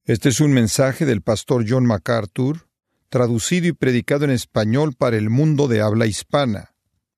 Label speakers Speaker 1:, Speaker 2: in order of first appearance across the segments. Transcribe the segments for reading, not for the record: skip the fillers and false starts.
Speaker 1: Este es un mensaje del pastor John MacArthur, traducido y predicado en español para el mundo de habla hispana.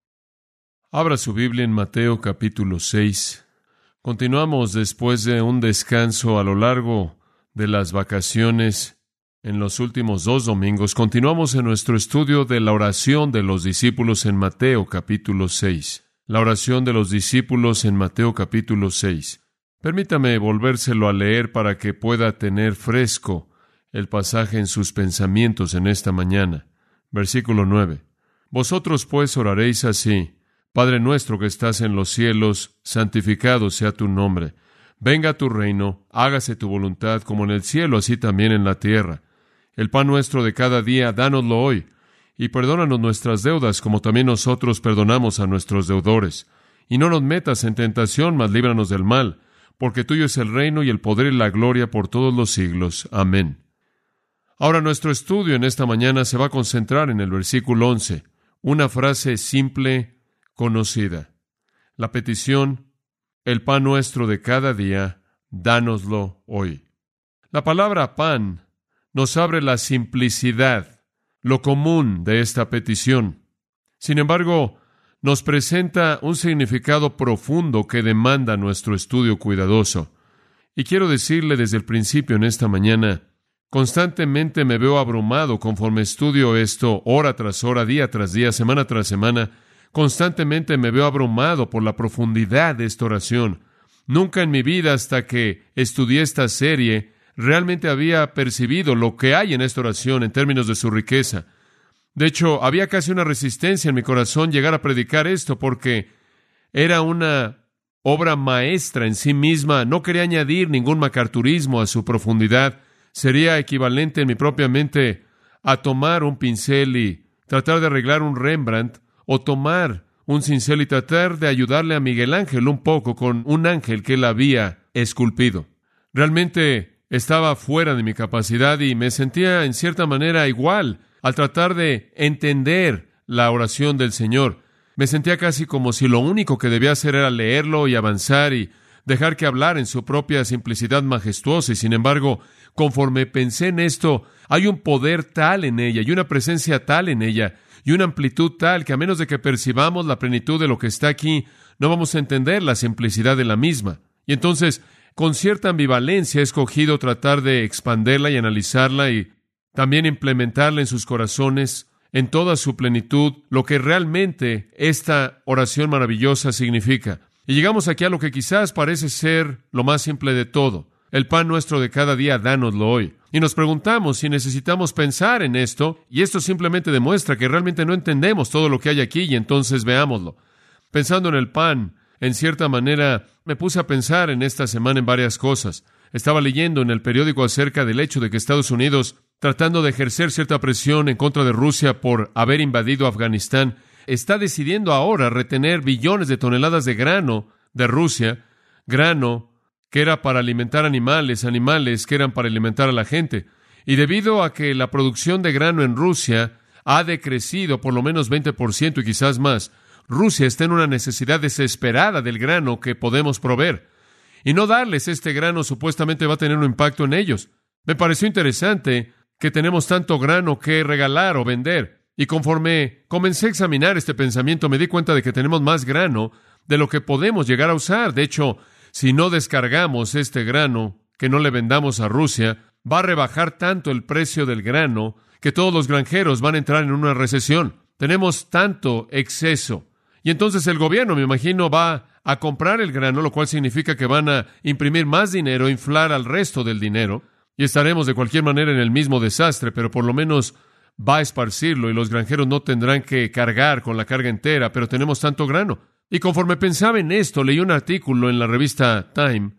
Speaker 2: Abra su Biblia en Mateo capítulo 6. Continuamos después de un descanso a lo largo de las vacaciones. En los últimos 2 domingos continuamos en nuestro estudio de la oración de los discípulos en Mateo capítulo 6. La oración de los discípulos en Mateo capítulo 6. Permítame volvérselo a leer para que pueda tener fresco el pasaje en sus pensamientos en esta mañana. Versículo 9. Vosotros pues oraréis así: Padre nuestro que estás en los cielos, santificado sea tu nombre. Venga tu reino, hágase tu voluntad como en el cielo, así también en la tierra. El pan nuestro de cada día, dánoslo hoy, y perdónanos nuestras deudas, como también nosotros perdonamos a nuestros deudores. Y no nos metas en tentación, mas líbranos del mal, porque tuyo es el reino y el poder y la gloria por todos los siglos. Amén. Ahora nuestro estudio en esta mañana se va a concentrar en el versículo 11, una frase simple, conocida. La petición: el pan nuestro de cada día, dánoslo hoy. La palabra pan nos abre la simplicidad, lo común de esta petición. Sin embargo, nos presenta un significado profundo que demanda nuestro estudio cuidadoso. Y quiero decirle desde el principio en esta mañana, constantemente me veo abrumado conforme estudio esto, hora tras hora, día tras día, semana tras semana. Constantemente me veo abrumado por la profundidad de esta oración. Nunca en mi vida, hasta que estudié esta serie, realmente había percibido lo que hay en esta oración en términos de su riqueza. De hecho, había casi una resistencia en mi corazón llegar a predicar esto, porque era una obra maestra en sí misma. No quería añadir ningún macarturismo a su profundidad. Sería equivalente en mi propia mente a tomar un pincel y tratar de arreglar un Rembrandt, o tomar un cincel y tratar de ayudarle a Miguel Ángel un poco con un ángel que él había esculpido. Realmente estaba fuera de mi capacidad y me sentía en cierta manera igual al tratar de entender la oración del Señor. Me sentía casi como si lo único que debía hacer era leerlo y avanzar y dejar que hablara en su propia simplicidad majestuosa. Y sin embargo, conforme pensé en esto, hay un poder tal en ella y una presencia tal en ella y una amplitud tal que a menos de que percibamos la plenitud de lo que está aquí, no vamos a entender la simplicidad de la misma. Y entonces, con cierta ambivalencia, he escogido tratar de expanderla y analizarla y también implementarla en sus corazones, en toda su plenitud, lo que realmente esta oración maravillosa significa. Y llegamos aquí a lo que quizás parece ser lo más simple de todo: el pan nuestro de cada día, dánoslo hoy. Y nos preguntamos si necesitamos pensar en esto, y esto simplemente demuestra que realmente no entendemos todo lo que hay aquí, y entonces veámoslo. Pensando en el pan, en cierta manera, me puse a pensar en esta semana en varias cosas. Estaba leyendo en el periódico acerca del hecho de que Estados Unidos, tratando de ejercer cierta presión en contra de Rusia por haber invadido Afganistán, está decidiendo ahora retener billones de toneladas de grano de Rusia, grano que era para alimentar animales que eran para alimentar a la gente. Y debido a que la producción de grano en Rusia ha decrecido por lo menos 20% y quizás más, Rusia está en una necesidad desesperada del grano que podemos proveer. Y no darles este grano supuestamente va a tener un impacto en ellos. Me pareció interesante que tenemos tanto grano que regalar o vender. Y conforme comencé a examinar este pensamiento, me di cuenta de que tenemos más grano de lo que podemos llegar a usar. De hecho, si no descargamos este grano, que no le vendamos a Rusia, va a rebajar tanto el precio del grano que todos los granjeros van a entrar en una recesión. Tenemos tanto exceso. Y entonces el gobierno, me imagino, va a comprar el grano, lo cual significa que van a imprimir más dinero, inflar al resto del dinero, y estaremos de cualquier manera en el mismo desastre, pero por lo menos va a esparcirlo y los granjeros no tendrán que cargar con la carga entera, pero tenemos tanto grano. Y conforme pensaba en esto, leí un artículo en la revista Time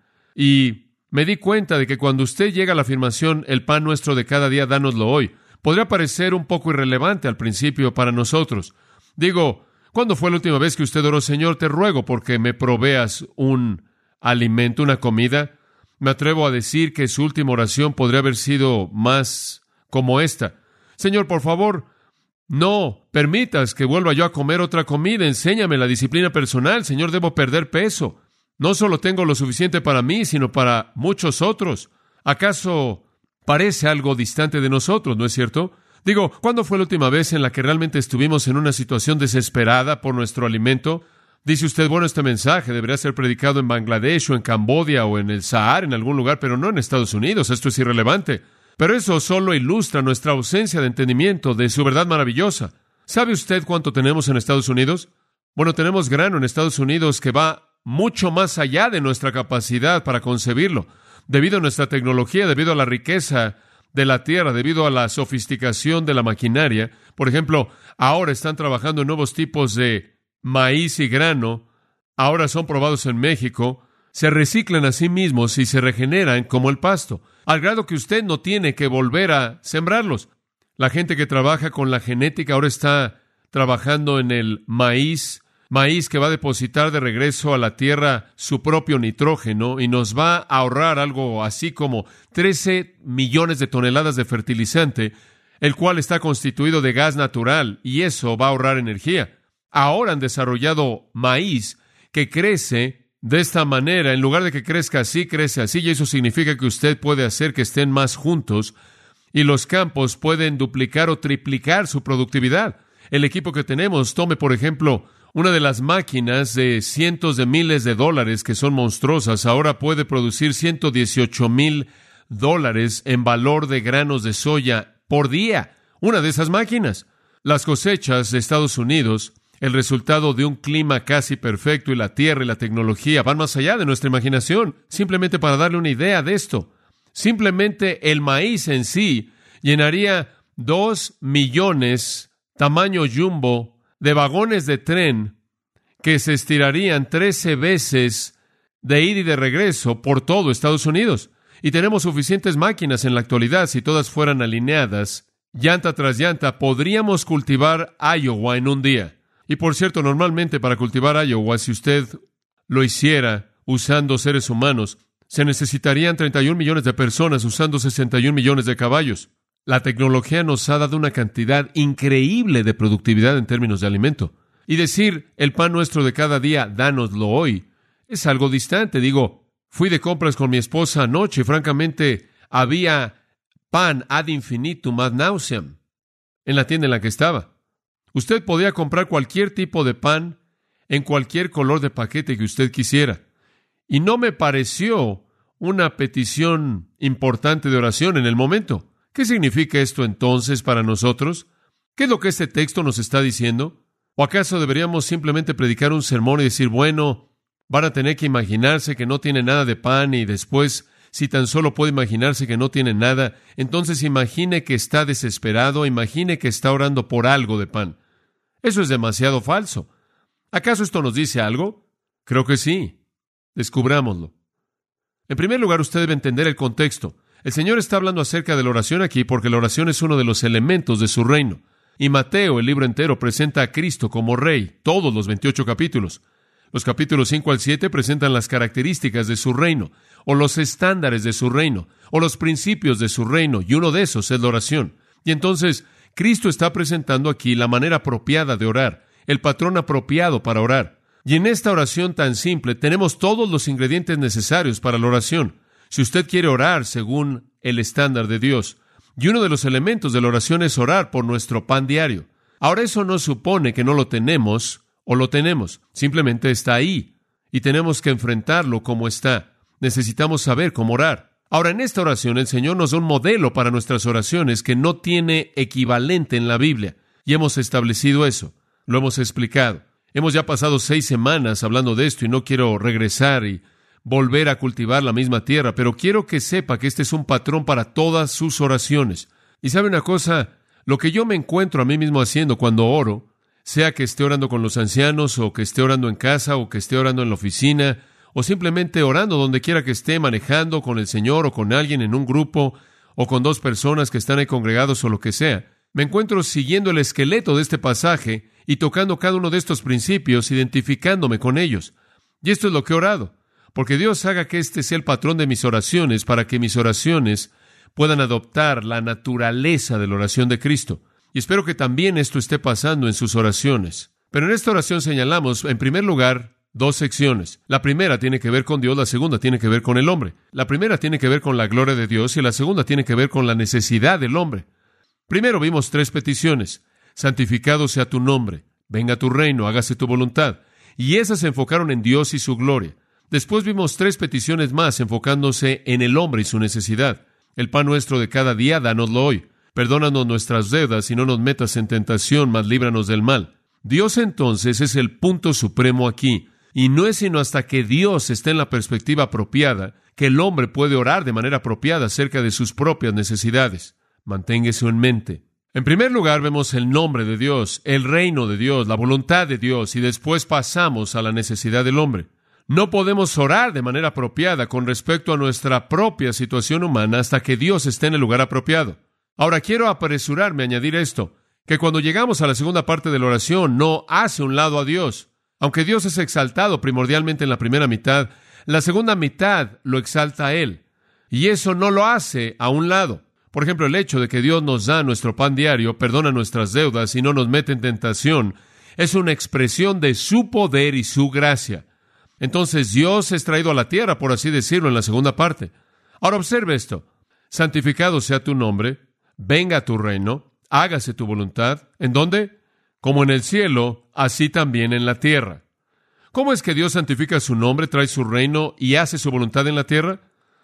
Speaker 2: y me di cuenta de que cuando usted llega a la afirmación, el pan nuestro de cada día, dánoslo hoy, podría parecer un poco irrelevante al principio para nosotros. Digo, ¿cuándo fue la última vez que usted oró: Señor, te ruego porque me proveas un alimento, una comida? Me atrevo a decir que su última oración podría haber sido más como esta: Señor, por favor, no permitas que vuelva yo a comer otra comida. Enséñame la disciplina personal. Señor, debo perder peso. No solo tengo lo suficiente para mí, sino para muchos otros. ¿Acaso parece algo distante de nosotros, ¿no es cierto? Digo, ¿cuándo fue la última vez en la que realmente estuvimos en una situación desesperada por nuestro alimento? Dice usted, bueno, este mensaje debería ser predicado en Bangladesh o en Camboya o en el Sahara, en algún lugar, pero no en Estados Unidos. Esto es irrelevante. Pero eso solo ilustra nuestra ausencia de entendimiento de su verdad maravillosa. ¿Sabe usted cuánto tenemos en Estados Unidos? Bueno, tenemos grano en Estados Unidos que va mucho más allá de nuestra capacidad para concebirlo. Debido a nuestra tecnología, debido a la riqueza de la tierra, debido a la sofisticación de la maquinaria. Por ejemplo, ahora están trabajando en nuevos tipos de maíz y grano. Ahora son probados en México. Se reciclan a sí mismos y se regeneran como el pasto, al grado que usted no tiene que volver a sembrarlos. La gente que trabaja con la genética ahora está trabajando en el maíz que va a depositar de regreso a la tierra su propio nitrógeno y nos va a ahorrar algo así como 13 millones de toneladas de fertilizante, el cual está constituido de gas natural, y eso va a ahorrar energía. Ahora han desarrollado maíz que crece de esta manera. En lugar de que crezca así, crece así, y eso significa que usted puede hacer que estén más juntos y los campos pueden duplicar o triplicar su productividad. El equipo que tenemos, tome por ejemplo una de las máquinas de cientos de miles de dólares que son monstruosas, ahora puede producir $118,000 en valor de granos de soya por día. Una de esas máquinas. Las cosechas de Estados Unidos, el resultado de un clima casi perfecto, y la tierra y la tecnología van más allá de nuestra imaginación. Simplemente para darle una idea de esto, simplemente el maíz en sí llenaría 2 millones tamaño jumbo de vagones de tren que se estirarían 13 veces de ida y de regreso por todo Estados Unidos. Y tenemos suficientes máquinas en la actualidad. Si todas fueran alineadas, llanta tras llanta, podríamos cultivar Iowa en un día. Y por cierto, normalmente para cultivar Iowa, si usted lo hiciera usando seres humanos, se necesitarían 31 millones de personas usando 61 millones de caballos. La tecnología nos ha dado una cantidad increíble de productividad en términos de alimento. Y decir, el pan nuestro de cada día, dánoslo hoy, es algo distante. Digo, fui de compras con mi esposa anoche y francamente había pan ad infinitum ad nauseam en la tienda en la que estaba. Usted podía comprar cualquier tipo de pan en cualquier color de paquete que usted quisiera. Y no me pareció una petición importante de oración en el momento. ¿Qué significa esto entonces para nosotros? ¿Qué es lo que este texto nos está diciendo? ¿O acaso deberíamos simplemente predicar un sermón y decir, bueno, van a tener que imaginarse que no tienen nada de pan, y después, si tan solo puede imaginarse que no tienen nada, entonces imagine que está desesperado, imagine que está orando por algo de pan? Eso es demasiado falso. ¿Acaso esto nos dice algo? Creo que sí. Descubrámoslo. En primer lugar, usted debe entender el contexto. El Señor está hablando acerca de la oración aquí porque la oración es uno de los elementos de su reino. Y Mateo, el libro entero, presenta a Cristo como Rey, todos los 28 capítulos. Los capítulos 5 al 7 presentan las características de su reino, o los estándares de su reino, o los principios de su reino, y uno de esos es la oración. Y entonces, Cristo está presentando aquí la manera apropiada de orar, el patrón apropiado para orar. Y en esta oración tan simple tenemos todos los ingredientes necesarios para la oración. Si usted quiere orar según el estándar de Dios, y uno de los elementos de la oración es orar por nuestro pan diario. Ahora, eso no supone que no lo tenemos o lo tenemos. Simplemente está ahí y tenemos que enfrentarlo como está. Necesitamos saber cómo orar. Ahora, en esta oración, el Señor nos da un modelo para nuestras oraciones que no tiene equivalente en la Biblia. Y hemos establecido eso. Lo hemos explicado. Hemos ya pasado 6 semanas hablando de esto y no quiero regresar y volver a cultivar la misma tierra, pero quiero que sepa que este es un patrón para todas sus oraciones. Y sabe una cosa, lo que yo me encuentro a mí mismo haciendo cuando oro, sea que esté orando con los ancianos, o que esté orando en casa, o que esté orando en la oficina, o simplemente orando donde quiera que esté, manejando con el Señor, o con alguien en un grupo, o con 2 personas que están ahí congregados, o lo que sea, me encuentro siguiendo el esqueleto de este pasaje y tocando cada uno de estos principios, identificándome con ellos. Y esto es lo que he orado. Porque Dios haga que este sea el patrón de mis oraciones, para que mis oraciones puedan adoptar la naturaleza de la oración de Cristo. Y espero que también esto esté pasando en sus oraciones. Pero en esta oración señalamos, en primer lugar, 2 secciones. La primera tiene que ver con Dios, la segunda tiene que ver con el hombre. La primera tiene que ver con la gloria de Dios y la segunda tiene que ver con la necesidad del hombre. Primero vimos 3 peticiones. Santificado sea tu nombre, venga tu reino, hágase tu voluntad. Y esas se enfocaron en Dios y su gloria. Después vimos 3 peticiones más enfocándose en el hombre y su necesidad. El pan nuestro de cada día, dánoslo hoy. Perdónanos nuestras deudas y no nos metas en tentación, mas líbranos del mal. Dios entonces es el punto supremo aquí. Y no es sino hasta que Dios esté en la perspectiva apropiada que el hombre puede orar de manera apropiada acerca de sus propias necesidades. Mantenga eso en mente. En primer lugar, vemos el nombre de Dios, el reino de Dios, la voluntad de Dios, y después pasamos a la necesidad del hombre. No podemos orar de manera apropiada con respecto a nuestra propia situación humana hasta que Dios esté en el lugar apropiado. Ahora, quiero apresurarme a añadir esto, que cuando llegamos a la segunda parte de la oración, no hace un lado a Dios. Aunque Dios es exaltado primordialmente en la primera mitad, la segunda mitad lo exalta a Él. Y eso no lo hace a un lado. Por ejemplo, el hecho de que Dios nos da nuestro pan diario, perdona nuestras deudas y no nos mete en tentación, es una expresión de su poder y su gracia. Entonces, Dios es traído a la tierra, por así decirlo, en la segunda parte. Ahora observe esto. Santificado sea tu nombre, venga tu reino, hágase tu voluntad. ¿En dónde? Como en el cielo, así también en la tierra. ¿Cómo es que Dios santifica su nombre, trae su reino y hace su voluntad en la tierra?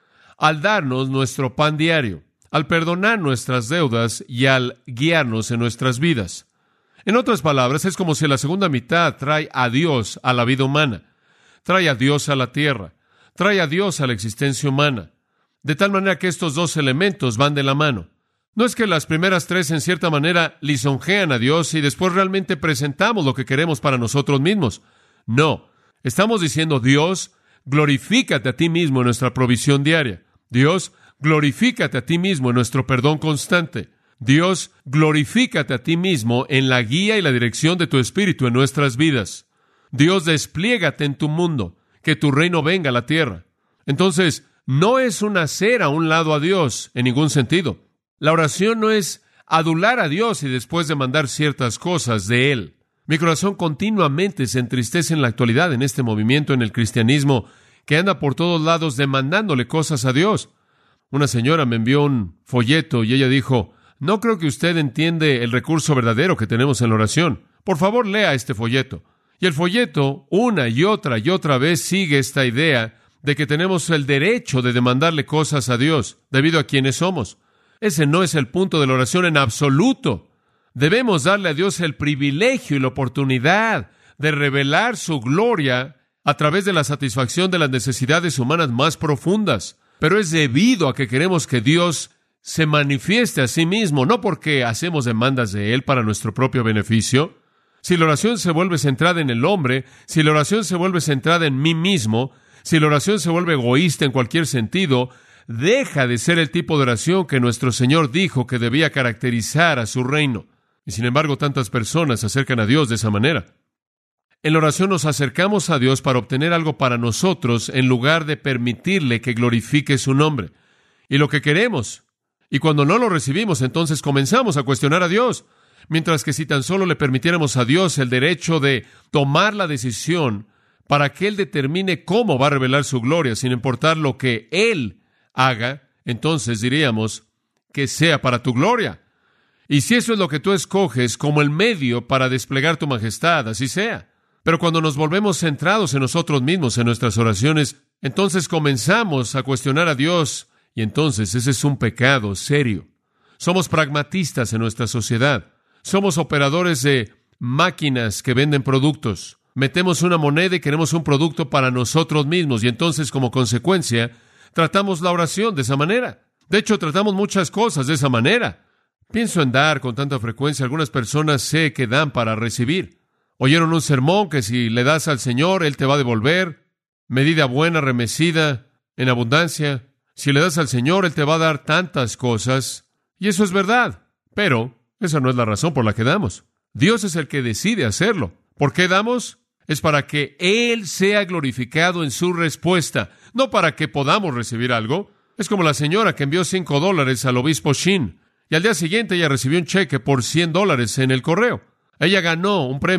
Speaker 2: Al darnos nuestro pan diario, al perdonar nuestras deudas y al guiarnos en nuestras vidas. En otras palabras, es como si la segunda mitad trae a Dios a la vida humana, trae a Dios a la tierra, trae a Dios a la existencia humana, de tal manera que estos 2 elementos van de la mano. No es que las primeras 3 en cierta manera lisonjean a Dios y después realmente presentamos lo que queremos para nosotros mismos. No, estamos diciendo, Dios, glorifícate a ti mismo en nuestra provisión diaria. Dios, glorifícate a ti mismo en nuestro perdón constante. Dios, glorifícate a ti mismo en la guía y la dirección de tu Espíritu en nuestras vidas. Dios, despliégate en tu mundo, que tu reino venga a la tierra. Entonces, no es un hacer a un lado a Dios en ningún sentido. La oración no es adular a Dios y después demandar ciertas cosas de Él. Mi corazón continuamente se entristece en la actualidad en este movimiento en el cristianismo que anda por todos lados demandándole cosas a Dios. Una señora me envió un folleto y ella dijo, no creo que usted entiende el recurso verdadero que tenemos en la oración. Por favor, lea este folleto. Y el folleto, una y otra vez, sigue esta idea de que tenemos el derecho de demandarle cosas a Dios, debido a quienes somos. Ese no es el punto de la oración en absoluto. Debemos darle a Dios el privilegio y la oportunidad de revelar su gloria a través de la satisfacción de las necesidades humanas más profundas. Pero es debido a que queremos que Dios se manifieste a sí mismo, no porque hacemos demandas de Él para nuestro propio beneficio. Si la oración se vuelve centrada en el hombre, si la oración se vuelve centrada en mí mismo, si la oración se vuelve egoísta en cualquier sentido, deja de ser el tipo de oración que nuestro Señor dijo que debía caracterizar a su reino. Y sin embargo, tantas personas se acercan a Dios de esa manera. En la oración nos acercamos a Dios para obtener algo para nosotros en lugar de permitirle que glorifique su nombre. Y lo que queremos. Y cuando no lo recibimos, entonces comenzamos a cuestionar a Dios. Mientras que si tan solo le permitiéramos a Dios el derecho de tomar la decisión para que Él determine cómo va a revelar su gloria, sin importar lo que Él haga, entonces diríamos que sea para tu gloria. Y si eso es lo que tú escoges como el medio para desplegar tu majestad, así sea. Pero cuando nos volvemos centrados en nosotros mismos, en nuestras oraciones, entonces comenzamos a cuestionar a Dios, y entonces ese es un pecado serio. Somos pragmatistas en nuestra sociedad. Somos operadores de máquinas que venden productos. Metemos una moneda y queremos un producto para nosotros mismos, y entonces, como consecuencia, tratamos la oración de esa manera. De hecho, tratamos muchas cosas de esa manera. Pienso en dar con tanta frecuencia. Algunas personas sé que dan para recibir. Oyeron un sermón que si le das al Señor, Él te va a devolver. Medida buena, remecida, en abundancia. Si le das al Señor, Él te va a dar tantas cosas. Y eso es verdad. Pero esa no es la razón por la que damos. Dios es el que decide hacerlo. ¿Por qué damos? Es para que Él sea glorificado en su respuesta, no para que podamos recibir algo. Es como la señora que envió $5 al obispo Shin, y al día siguiente ella recibió un cheque por $100 en el correo. Ella ganó un premio.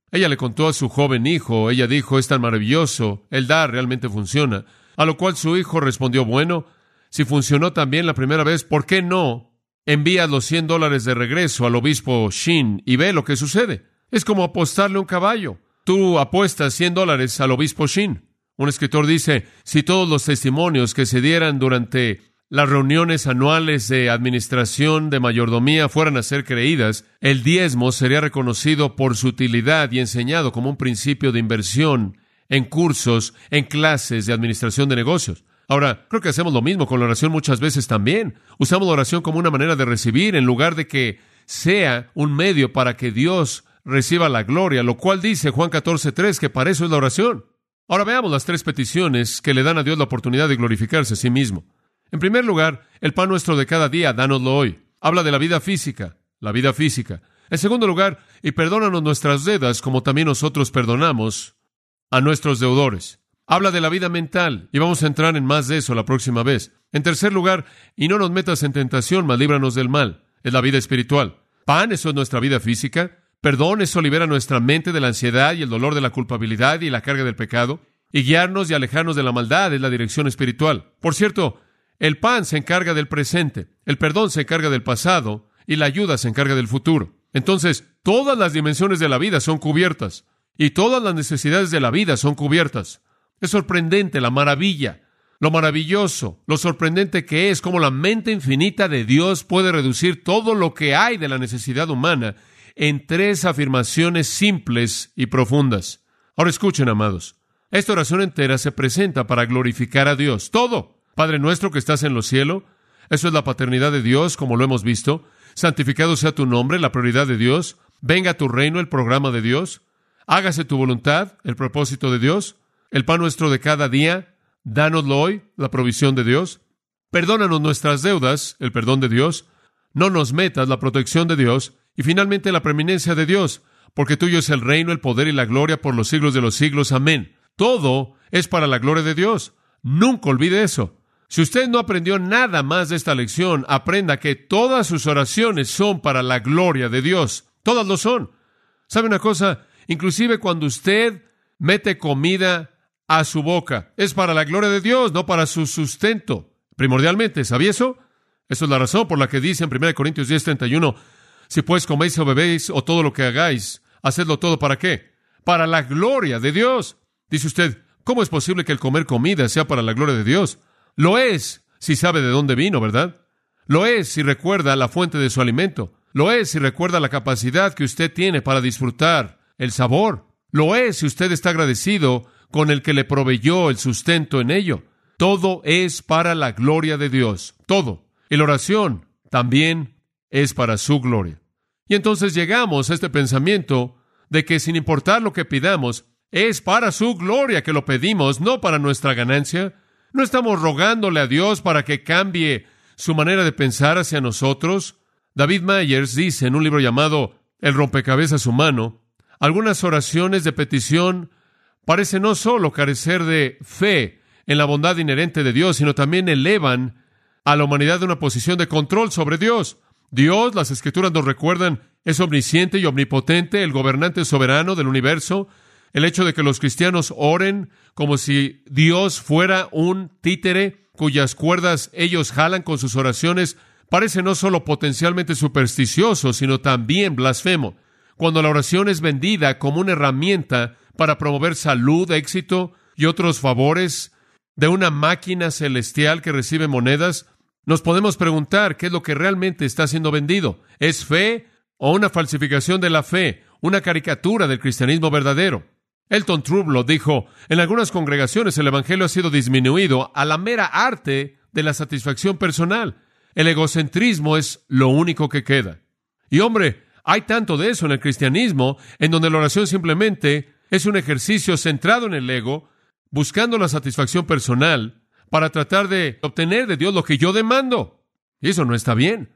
Speaker 2: Ella le contó a su joven hijo, ella dijo, es tan maravilloso, el dar realmente funciona. A lo cual su hijo respondió, bueno, si funcionó tan bien la primera vez, ¿por qué no envías los $100 de regreso al obispo Shin y ve lo que sucede? Es como apostarle un caballo. Tú apuestas $100 al obispo Shin. Un escritor dice, si todos los testimonios que se dieran durante las reuniones anuales de administración de mayordomía fueran a ser creídas, el diezmo sería reconocido por su utilidad y enseñado como un principio de inversión en cursos, en clases de administración de negocios. Ahora, creo que hacemos lo mismo con la oración muchas veces también. Usamos la oración como una manera de recibir en lugar de que sea un medio para que Dios reciba la gloria, lo cual dice Juan 14:3 que para eso es la oración. Ahora veamos las 3 peticiones que le dan a Dios la oportunidad de glorificarse a sí mismo. En primer lugar, el pan nuestro de cada día, dánoslo hoy. Habla de la vida física, la vida física. En segundo lugar, y perdónanos nuestras deudas como también nosotros perdonamos a nuestros deudores. Habla de la vida mental, y vamos a entrar en más de eso la próxima vez. En tercer lugar, y no nos metas en tentación, mas líbranos del mal. Es la vida espiritual. Pan, eso es nuestra vida física. Perdón, eso libera nuestra mente de la ansiedad y el dolor de la culpabilidad y la carga del pecado. Y guiarnos y alejarnos de la maldad es la dirección espiritual. Por cierto, el pan se encarga del presente, el perdón se encarga del pasado y la ayuda se encarga del futuro. Entonces, todas las dimensiones de la vida son cubiertas y todas las necesidades de la vida son cubiertas. Es sorprendente la maravilla, lo maravilloso, lo sorprendente que es cómo la mente infinita de Dios puede reducir todo lo que hay de la necesidad humana en 3 afirmaciones simples y profundas. Ahora escuchen, amados. Esta oración entera se presenta para glorificar a Dios. Todo. Padre nuestro que estás en los cielos, eso es la paternidad de Dios, como lo hemos visto. Santificado sea tu nombre, la prioridad de Dios. Venga a tu reino, el programa de Dios. Hágase tu voluntad, el propósito de Dios. El pan nuestro de cada día, dánoslo hoy, la provisión de Dios. Perdónanos nuestras deudas, el perdón de Dios. No nos metas, la protección de Dios. Y finalmente la preeminencia de Dios, porque tuyo es el reino, el poder y la gloria por los siglos de los siglos. Amén. Todo es para la gloria de Dios. Nunca olvide eso. Si usted no aprendió nada más de esta lección, aprenda que todas sus oraciones son para la gloria de Dios. Todas lo son. ¿Sabe una cosa? Inclusive cuando usted mete comida a su boca, es para la gloria de Dios, no para su sustento. Primordialmente, ¿sabía eso? Eso es la razón por la que dice en 1 Corintios 10:31, si pues coméis o bebéis o todo lo que hagáis, hacedlo todo ¿para qué? Para la gloria de Dios. Dice usted, ¿cómo es posible que el comer comida sea para la gloria de Dios? Lo es si sabe de dónde vino, ¿verdad? Lo es si recuerda la fuente de su alimento. Lo es si recuerda la capacidad que usted tiene para disfrutar el sabor. Lo es si usted está agradecido con el que le proveyó el sustento en ello. Todo es para la gloria de Dios. Todo. Y la oración también es para su gloria. Y entonces llegamos a este pensamiento de que sin importar lo que pidamos, es para su gloria que lo pedimos, no para nuestra ganancia. No estamos rogándole a Dios para que cambie su manera de pensar hacia nosotros. David Myers dice en un libro llamado El rompecabezas humano, algunas oraciones de petición parecen no solo carecer de fe en la bondad inherente de Dios, sino también elevan a la humanidad de una posición de control sobre Dios. Dios, las Escrituras nos recuerdan, es omnisciente y omnipotente, el gobernante soberano del universo. El hecho de que los cristianos oren como si Dios fuera un títere cuyas cuerdas ellos jalan con sus oraciones parece no solo potencialmente supersticioso, sino también blasfemo. Cuando la oración es vendida como una herramienta para promover salud, éxito y otros favores de una máquina celestial que recibe monedas, nos podemos preguntar qué es lo que realmente está siendo vendido. ¿Es fe o una falsificación de la fe, una caricatura del cristianismo verdadero? Elton Trublow dijo, en algunas congregaciones el evangelio ha sido disminuido a la mera arte de la satisfacción personal. El egocentrismo es lo único que queda. Y hombre, hay tanto de eso en el cristianismo, en donde la oración simplemente es un ejercicio centrado en el ego, buscando la satisfacción personal para tratar de obtener de Dios lo que yo demando. Y eso no está bien.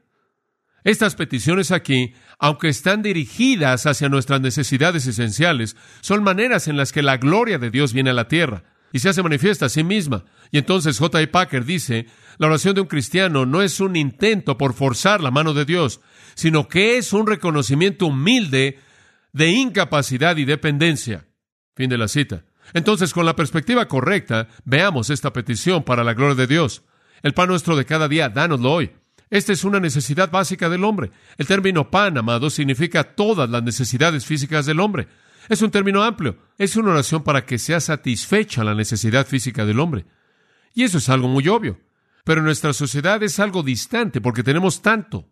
Speaker 2: Estas peticiones aquí, aunque están dirigidas hacia nuestras necesidades esenciales, son maneras en las que la gloria de Dios viene a la tierra y se hace manifiesta a sí misma. Y entonces J. I. Packer dice, la oración de un cristiano no es un intento por forzar la mano de Dios, sino que es un reconocimiento humilde de incapacidad y dependencia. Fin de la cita. Entonces, con la perspectiva correcta, veamos esta petición para la gloria de Dios. El pan nuestro de cada día, dánoslo hoy. Esta es una necesidad básica del hombre. El término pan, amados, significa todas las necesidades físicas del hombre. Es un término amplio. Es una oración para que sea satisfecha la necesidad física del hombre. Y eso es algo muy obvio. Pero en nuestra sociedad es algo distante porque tenemos tanto.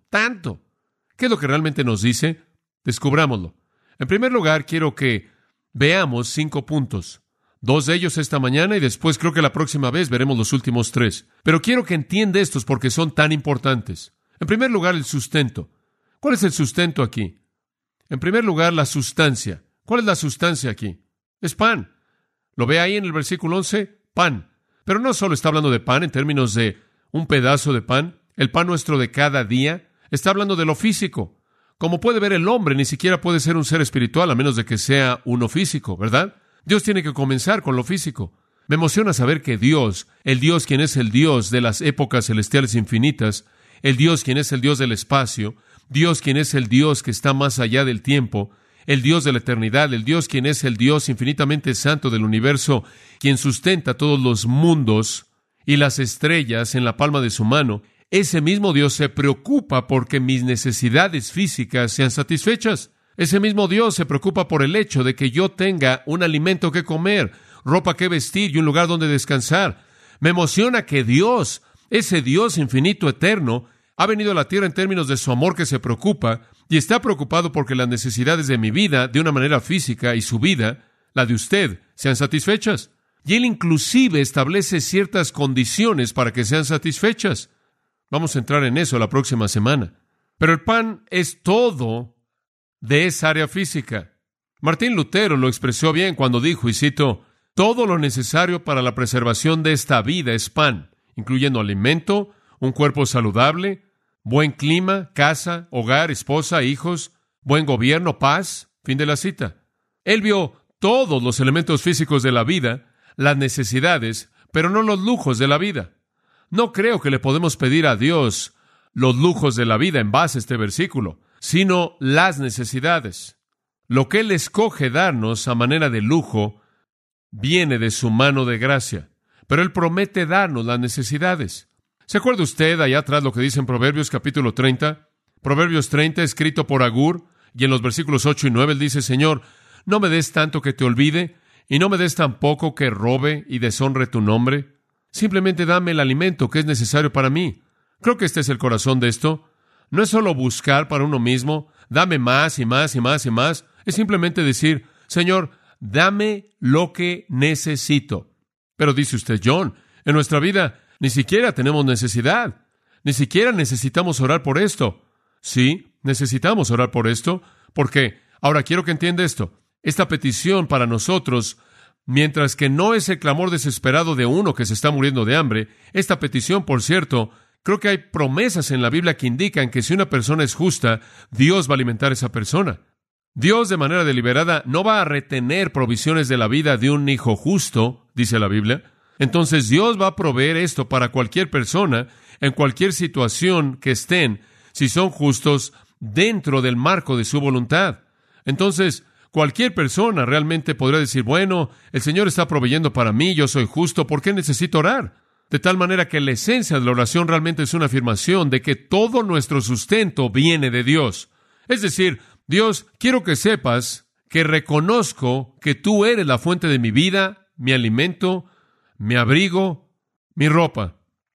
Speaker 2: ¿Qué es lo que realmente nos dice? Descubrámoslo. En primer lugar, quiero que veamos 5 puntos. 2 de ellos esta mañana y después creo que la próxima vez veremos los últimos 3. Pero quiero que entienda estos porque son tan importantes. En primer lugar, el sustento. ¿Cuál es el sustento aquí? En primer lugar, la sustancia. ¿Cuál es la sustancia aquí? Es pan. ¿Lo ve ahí en el versículo 11? Pan. Pero no solo está hablando de pan en términos de un pedazo de pan. El pan nuestro de cada día. Está hablando de lo físico. Como puede ver, el hombre ni siquiera puede ser un ser espiritual a menos de que sea uno físico, ¿verdad? Dios tiene que comenzar con lo físico. Me emociona saber que Dios, el Dios quien es el Dios de las épocas celestiales infinitas, el Dios quien es el Dios del espacio, Dios quien es el Dios que está más allá del tiempo, el Dios de la eternidad, el Dios quien es el Dios infinitamente santo del universo, quien sustenta todos los mundos y las estrellas en la palma de su mano, ese mismo Dios se preocupa porque mis necesidades físicas sean satisfechas. Ese mismo Dios se preocupa por el hecho de que yo tenga un alimento que comer, ropa que vestir y un lugar donde descansar. Me emociona que Dios, ese Dios infinito eterno, ha venido a la tierra en términos de su amor que se preocupa y está preocupado porque las necesidades de mi vida, de una manera física, y su vida, la de usted, sean satisfechas. Y Él inclusive establece ciertas condiciones para que sean satisfechas. Vamos a entrar en eso la próxima semana. Pero el pan es todo de esa área física. Martín Lutero lo expresó bien cuando dijo, y cito, todo lo necesario para la preservación de esta vida es pan, incluyendo alimento, un cuerpo saludable, buen clima, casa, hogar, esposa, hijos, buen gobierno, paz. Fin de la cita. Él vio todos los elementos físicos de la vida, las necesidades, pero no los lujos de la vida. No creo que le podemos pedir a Dios los lujos de la vida en base a este versículo, sino las necesidades. Lo que Él escoge darnos a manera de lujo viene de su mano de gracia, pero Él promete darnos las necesidades. ¿Se acuerda usted allá atrás lo que dice en Proverbios capítulo 30? Proverbios 30, escrito por Agur, y en los versículos 8 y 9 Él dice, Señor, no me des tanto que te olvide, y no me des tan poco que robe y deshonre tu nombre. Simplemente dame el alimento que es necesario para mí. Creo que este es el corazón de esto. No es solo buscar para uno mismo, dame más y más y más y más. Es simplemente decir, Señor, dame lo que necesito. Pero dice usted, John, en nuestra vida ni siquiera tenemos necesidad. Ni siquiera necesitamos orar por esto. Sí, necesitamos orar por esto, porque, ahora quiero que entienda esto. Esta petición para nosotros, mientras que no es el clamor desesperado de uno que se está muriendo de hambre, esta petición, por cierto, creo que hay promesas en la Biblia que indican que si una persona es justa, Dios va a alimentar a esa persona. Dios, de manera deliberada, no va a retener provisiones de la vida de un hijo justo, dice la Biblia. Entonces Dios va a proveer esto para cualquier persona, en cualquier situación que estén, si son justos dentro del marco de su voluntad. Entonces, cualquier persona realmente podrá decir, bueno, el Señor está proveyendo para mí, yo soy justo, ¿por qué necesito orar? De tal manera que la esencia de la oración realmente es una afirmación de que todo nuestro sustento viene de Dios. Es decir, Dios, quiero que sepas que reconozco que tú eres la fuente de mi vida, mi alimento, mi abrigo, mi ropa.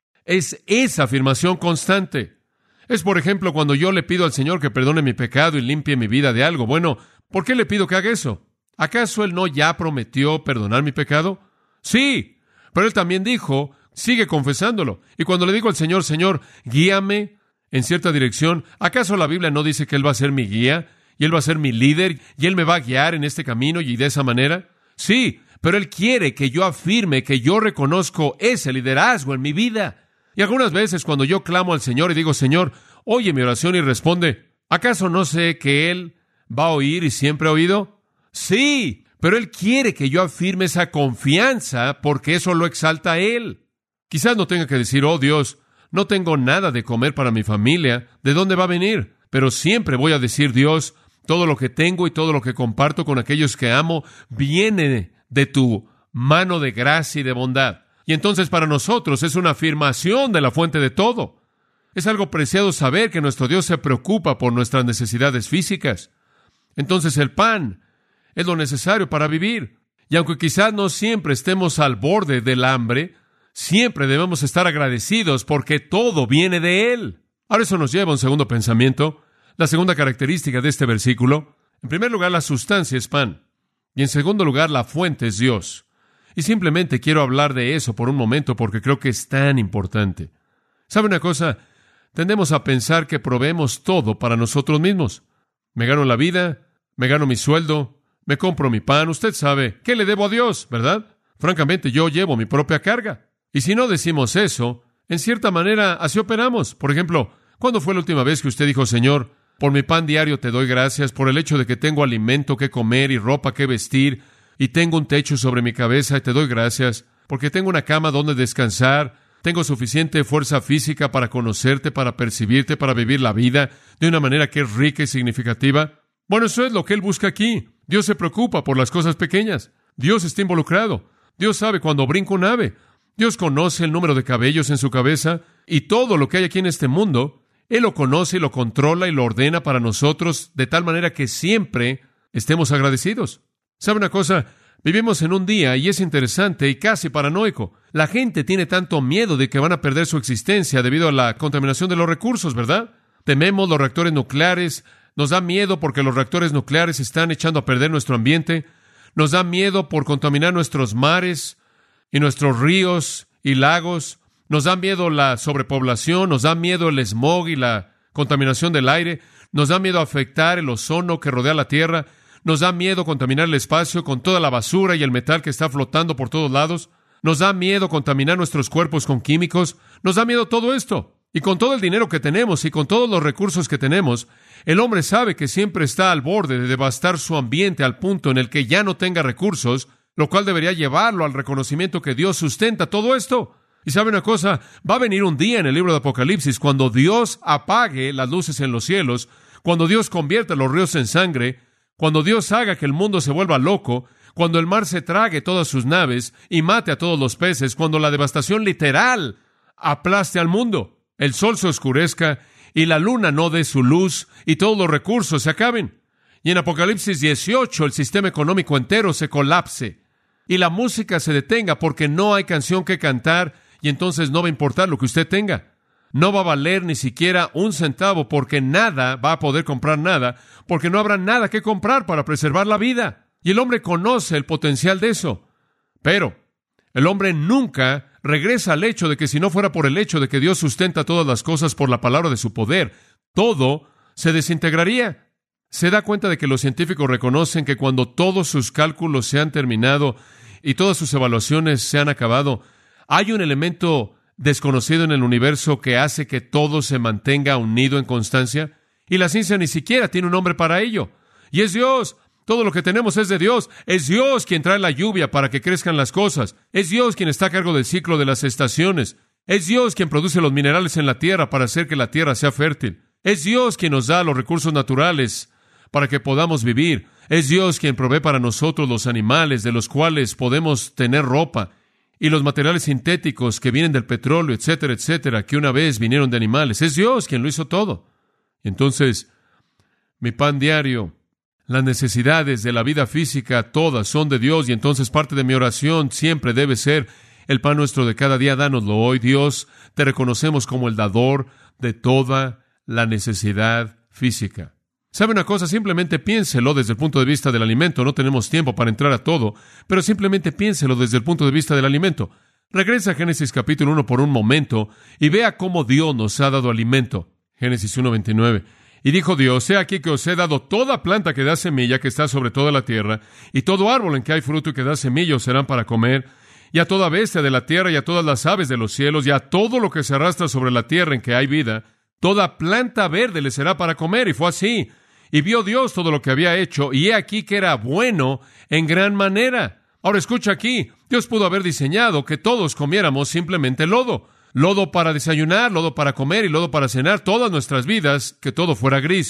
Speaker 2: Es esa afirmación constante. Es, por ejemplo, cuando yo le pido al Señor que perdone mi pecado y limpie mi vida de algo. Bueno, ¿por qué le pido que haga eso? ¿Acaso Él no ya prometió perdonar mi pecado? Sí, pero Él también dijo, sigue confesándolo. Y cuando le digo al Señor, Señor, guíame en cierta dirección, ¿acaso la Biblia no dice que Él va a ser mi guía? Y Él va a ser mi líder, y Él me va a guiar en este camino y de esa manera. Sí, pero Él quiere que yo afirme que yo reconozco ese liderazgo en mi vida. Y algunas veces cuando yo clamo al Señor y digo, Señor, oye mi oración y responde, ¿acaso no sé que Él va a oír y siempre ha oído? Sí, pero Él quiere que yo afirme esa confianza porque eso lo exalta a Él. Quizás no tenga que decir, oh Dios, no tengo nada de comer para mi familia, ¿de dónde va a venir? Pero siempre voy a decir, Dios, Todo lo que tengo y todo lo que comparto con aquellos que amo viene de tu mano de gracia y de bondad. Y entonces para nosotros es una afirmación de la fuente de todo. Es algo preciado saber que nuestro Dios se preocupa por nuestras necesidades físicas. Entonces el pan es lo necesario para vivir. Y aunque quizás no siempre estemos al borde del hambre, siempre debemos estar agradecidos porque todo viene de Él. Ahora eso nos lleva a un segundo pensamiento, la segunda característica de este versículo. En primer lugar, la sustancia es pan. Y en segundo lugar, la fuente es Dios. Y simplemente quiero hablar de eso por un momento porque creo que es tan importante. ¿Sabe una cosa? Tendemos a pensar que proveemos todo para nosotros mismos. Me gano la vida, me gano mi sueldo, me compro mi pan. Usted sabe, ¿qué le debo a Dios, verdad? Francamente, yo llevo mi propia carga. Y si no decimos eso, en cierta manera así operamos. Por ejemplo, ¿cuándo fue la última vez que usted dijo, Señor, por mi pan diario te doy gracias, por el hecho de que tengo alimento que comer y ropa que vestir, y tengo un techo sobre mi cabeza y te doy gracias, porque tengo una cama donde descansar, tengo suficiente fuerza física para conocerte, para percibirte, para vivir la vida de una manera que es rica y significativa? Bueno, eso es lo que Él busca aquí. Dios se preocupa por las cosas pequeñas. Dios está involucrado. Dios sabe cuando brinca un ave. Dios conoce el número de cabellos en su cabeza y todo lo que hay aquí en este mundo. Él lo conoce y lo controla y lo ordena para nosotros de tal manera que siempre estemos agradecidos. ¿Sabe una cosa? Vivimos en un día, y es interesante y casi paranoico. La gente tiene tanto miedo de que van a perder su existencia debido a la contaminación de los recursos, ¿verdad? Tememos los reactores nucleares, nos da miedo porque los reactores nucleares están echando a perder nuestro ambiente, nos da miedo por contaminar nuestros mares y nuestros ríos y lagos, nos da miedo la sobrepoblación, nos da miedo el smog y la contaminación del aire, nos da miedo afectar el ozono que rodea la Tierra, nos da miedo contaminar el espacio con toda la basura y el metal que está flotando por todos lados, nos da miedo contaminar nuestros cuerpos con químicos, nos da miedo todo esto. Y con todo el dinero que tenemos y con todos los recursos que tenemos, el hombre sabe que siempre está al borde de devastar su ambiente al punto en el que ya no tenga recursos, lo cual debería llevarlo al reconocimiento que Dios sustenta todo esto. Y sabe una cosa, va a venir un día en el libro de Apocalipsis cuando Dios apague las luces en los cielos, cuando Dios convierta los ríos en sangre, cuando Dios haga que el mundo se vuelva loco, cuando el mar se trague todas sus naves y mate a todos los peces, cuando la devastación literal aplaste al mundo, el sol se oscurezca y la luna no dé su luz y todos los recursos se acaben. Y en Apocalipsis 18 el sistema económico entero se colapse y la música se detenga porque no hay canción que cantar y entonces no va a importar lo que usted tenga. No va a valer ni siquiera un centavo porque nada va a poder comprar nada, porque no habrá nada que comprar para preservar la vida. Y el hombre conoce el potencial de eso. Pero el hombre nunca regresa al hecho de que si no fuera por el hecho de que Dios sustenta todas las cosas por la palabra de su poder, todo se desintegraría. Se da cuenta de que los científicos reconocen que cuando todos sus cálculos se han terminado y todas sus evaluaciones se han acabado, hay un elemento desconocido en el universo que hace que todo se mantenga unido en constancia, y la ciencia ni siquiera tiene un nombre para ello. Y es Dios. Todo lo que tenemos es de Dios. Es Dios quien trae la lluvia para que crezcan las cosas. Es Dios quien está a cargo del ciclo de las estaciones. Es Dios quien produce los minerales en la tierra para hacer que la tierra sea fértil. Es Dios quien nos da los recursos naturales para que podamos vivir. Es Dios quien provee para nosotros los animales de los cuales podemos tener ropa y los materiales sintéticos que vienen del petróleo, etcétera, etcétera, que una vez vinieron de animales. Es Dios quien lo hizo todo. Entonces, mi pan diario, las necesidades de la vida física, todas son de Dios, y entonces parte de mi oración siempre debe ser: el pan nuestro de cada día, dánoslo hoy. Dios, te reconocemos como el dador de toda la necesidad física. ¿Sabe una cosa? Simplemente piénselo desde el punto de vista del alimento. No tenemos tiempo para entrar a todo, pero simplemente piénselo desde el punto de vista del alimento. Regresa a Génesis capítulo 1 por un momento y vea cómo Dios nos ha dado alimento. Génesis 1:29. Y dijo Dios: he aquí que os he dado toda planta que da semilla, que está sobre toda la tierra, y todo árbol en que hay fruto y que da semilla os serán para comer, y a toda bestia de la tierra, y a todas las aves de los cielos, y a todo lo que se arrastra sobre la tierra en que hay vida, toda planta verde le será para comer. Y fue así. Y vio Dios todo lo que había hecho, y he aquí que era bueno en gran manera. Ahora escucha aquí, Dios pudo haber diseñado que todos comiéramos simplemente lodo. Lodo para desayunar, lodo para comer y lodo para cenar todas nuestras vidas, que todo fuera gris.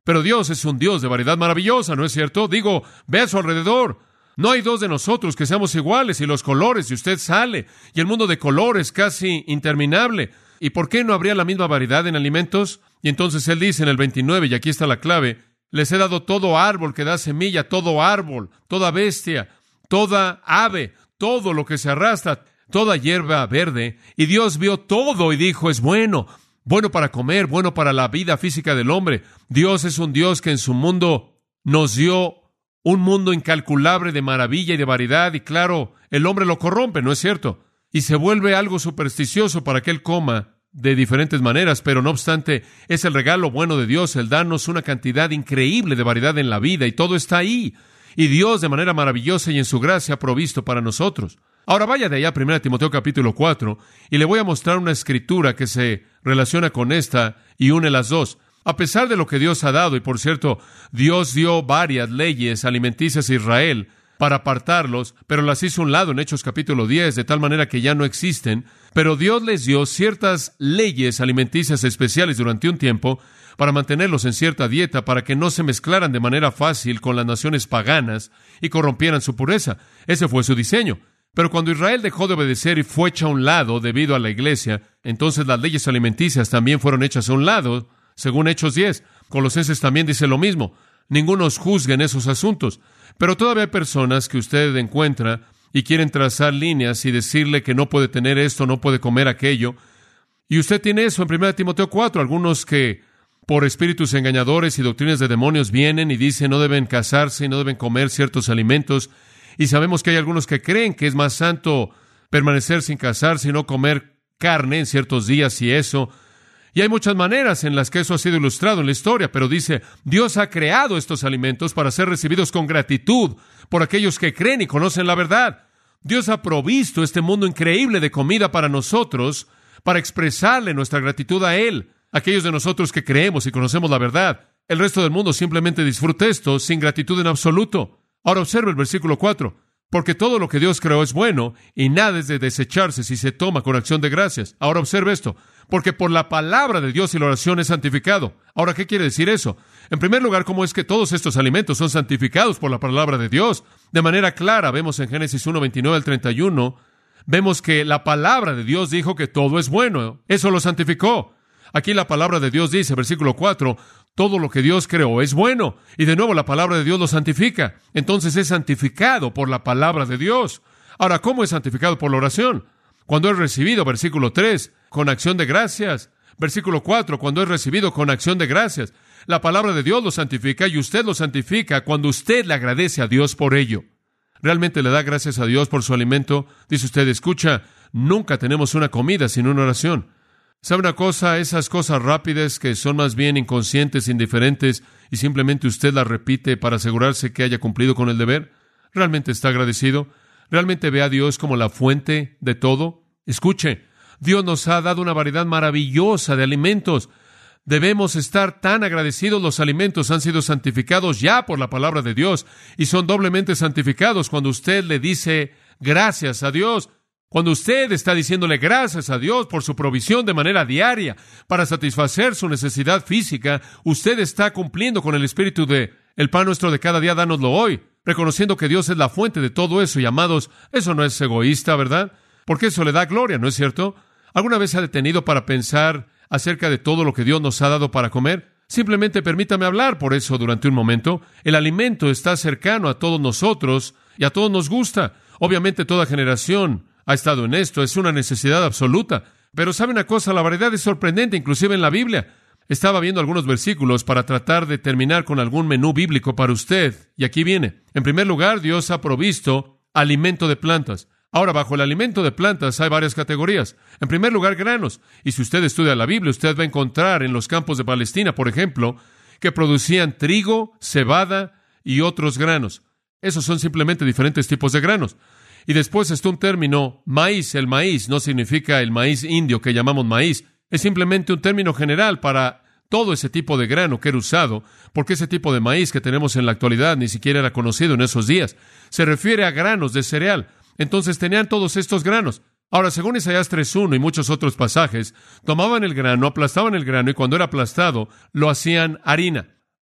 Speaker 2: Pero Dios es un Dios de variedad maravillosa, ¿no es cierto? Digo, ve a su alrededor. No hay dos de nosotros que seamos iguales, y los colores, y usted sale, y el mundo de colores casi interminable. ¿Y por qué no habría la misma variedad en alimentos? Y entonces Él dice en el 29, y aquí está la clave, les he dado todo árbol que da semilla, todo árbol, toda bestia, toda ave, todo lo que se arrastra, toda hierba verde. Y Dios vio todo y dijo, es bueno, bueno para comer, bueno para la vida física del hombre. Dios es un Dios que en su mundo nos dio un mundo incalculable de maravilla y de variedad, y claro, el hombre lo corrompe, ¿no es cierto? Y se vuelve algo supersticioso para que Él coma de diferentes maneras, pero no obstante, es el regalo bueno de Dios, el darnos una cantidad increíble de variedad en la vida, y todo está ahí. Y Dios, de manera maravillosa y en su gracia, ha provisto para nosotros. Ahora vaya de allá a 1 Timoteo capítulo 4, y le voy a mostrar una escritura que se relaciona con esta y une las dos. A pesar de lo que Dios ha dado, y por cierto, Dios dio varias leyes alimenticias a Israel para apartarlos, pero las hizo a un lado en Hechos capítulo 10, de tal manera que ya no existen. Pero Dios les dio ciertas leyes alimenticias especiales durante un tiempo para mantenerlos en cierta dieta, para que no se mezclaran de manera fácil con las naciones paganas y corrompieran su pureza. Ese fue su diseño. Pero cuando Israel dejó de obedecer y fue hecha a un lado debido a la iglesia, entonces las leyes alimenticias también fueron hechas a un lado, según Hechos 10. Colosenses también dice lo mismo. Ninguno os juzgue en esos asuntos. Pero todavía hay personas que usted encuentra y quieren trazar líneas y decirle que no puede tener esto, no puede comer aquello. Y usted tiene eso en 1 Timoteo 4. Algunos que por espíritus engañadores y doctrinas de demonios vienen y dicen no deben casarse y no deben comer ciertos alimentos. Y sabemos que hay algunos que creen que es más santo permanecer sin casarse y no comer carne en ciertos días y eso. Y hay muchas maneras en las que eso ha sido ilustrado en la historia, pero dice, Dios ha creado estos alimentos para ser recibidos con gratitud por aquellos que creen y conocen la verdad. Dios ha provisto este mundo increíble de comida para nosotros, para expresarle nuestra gratitud a Él. Aquellos de nosotros que creemos y conocemos la verdad. El resto del mundo simplemente disfruta esto sin gratitud en absoluto. Ahora observe el versículo 4. Porque todo lo que Dios creó es bueno, y nada es de desecharse si se toma con acción de gracias. Ahora observe esto. Porque por la palabra de Dios y la oración es santificado. Ahora, ¿qué quiere decir eso? En primer lugar, ¿cómo es que todos estos alimentos son santificados por la palabra de Dios? De manera clara, vemos en Génesis 1, 29 al 31, vemos que la palabra de Dios dijo que todo es bueno. Eso lo santificó. Aquí la palabra de Dios dice, versículo 4, todo lo que Dios creó es bueno. Y de nuevo la palabra de Dios lo santifica. Entonces es santificado por la palabra de Dios. Ahora, ¿cómo es santificado por la oración? Cuando es recibido, versículo 3, con acción de gracias. Versículo 4, cuando es recibido con acción de gracias. La palabra de Dios lo santifica y usted lo santifica cuando usted le agradece a Dios por ello. ¿Realmente le da gracias a Dios por su alimento? Dice usted, escucha, nunca tenemos una comida sin una oración. ¿Sabe una cosa? Esas cosas rápidas que son más bien inconscientes, indiferentes, y simplemente usted las repite para asegurarse que haya cumplido con el deber. ¿Realmente está agradecido? ¿Realmente ve a Dios como la fuente de todo? Escuche, Dios nos ha dado una variedad maravillosa de alimentos. Debemos estar tan agradecidos. Los alimentos han sido santificados ya por la palabra de Dios y son doblemente santificados cuando usted le dice gracias a Dios. Cuando usted está diciéndole gracias a Dios por su provisión de manera diaria para satisfacer su necesidad física, usted está cumpliendo con el espíritu de el pan nuestro de cada día, dánoslo hoy, reconociendo que Dios es la fuente de todo eso. Y amados, eso no es egoísta, ¿verdad? Porque eso le da gloria, ¿no es cierto? ¿Alguna vez se ha detenido para pensar acerca de todo lo que Dios nos ha dado para comer? Simplemente permítame hablar por eso durante un momento. El alimento está cercano a todos nosotros y a todos nos gusta. Obviamente toda generación ha estado en esto, es una necesidad absoluta. Pero ¿sabe una cosa? La variedad es sorprendente, inclusive en la Biblia. Estaba viendo algunos versículos para tratar de terminar con algún menú bíblico para usted. Y aquí viene. En primer lugar, Dios ha provisto alimento de plantas. Ahora, bajo el alimento de plantas hay varias categorías. En primer lugar, granos. Y si usted estudia la Biblia, usted va a encontrar en los campos de Palestina, por ejemplo, que producían trigo, cebada y otros granos. Esos son simplemente diferentes tipos de granos. Y después está un término, maíz. El maíz no significa el maíz indio que llamamos maíz. Es simplemente un término general para todo ese tipo de grano que era usado, porque ese tipo de maíz que tenemos en la actualidad ni siquiera era conocido en esos días. Se refiere a granos de cereal. Entonces tenían todos estos granos. Ahora, según Isaías 3:1 y muchos otros pasajes, tomaban el grano, aplastaban el grano y cuando era aplastado, lo hacían harina.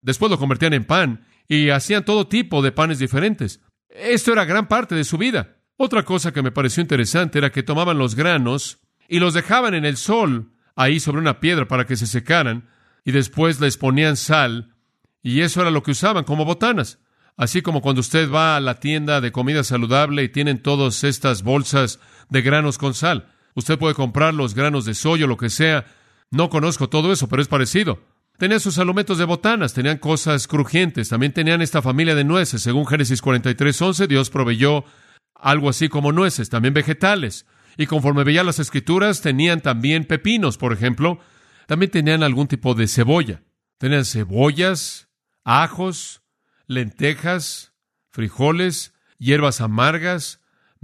Speaker 2: Después lo convertían en pan y hacían todo tipo de panes diferentes. Esto era gran parte de su vida. Otra cosa que me pareció interesante era que tomaban los granos y los dejaban en el sol, ahí sobre una piedra para que se secaran, y después les ponían sal, y eso era lo que usaban como botanas. Así como cuando usted va a la tienda de comida saludable y tienen todas estas bolsas de granos con sal. Usted puede comprar los granos de soya o lo que sea. No conozco todo eso, pero es parecido. Tenían sus alimentos de botanas, tenían cosas crujientes, también tenían esta familia de nueces. Según Génesis 43:11, Dios proveyó algo así como nueces, también vegetales. Y conforme veía las Escrituras, tenían también pepinos, por ejemplo. También tenían algún tipo de cebolla. Tenían cebollas, ajos, lentejas, frijoles, hierbas amargas,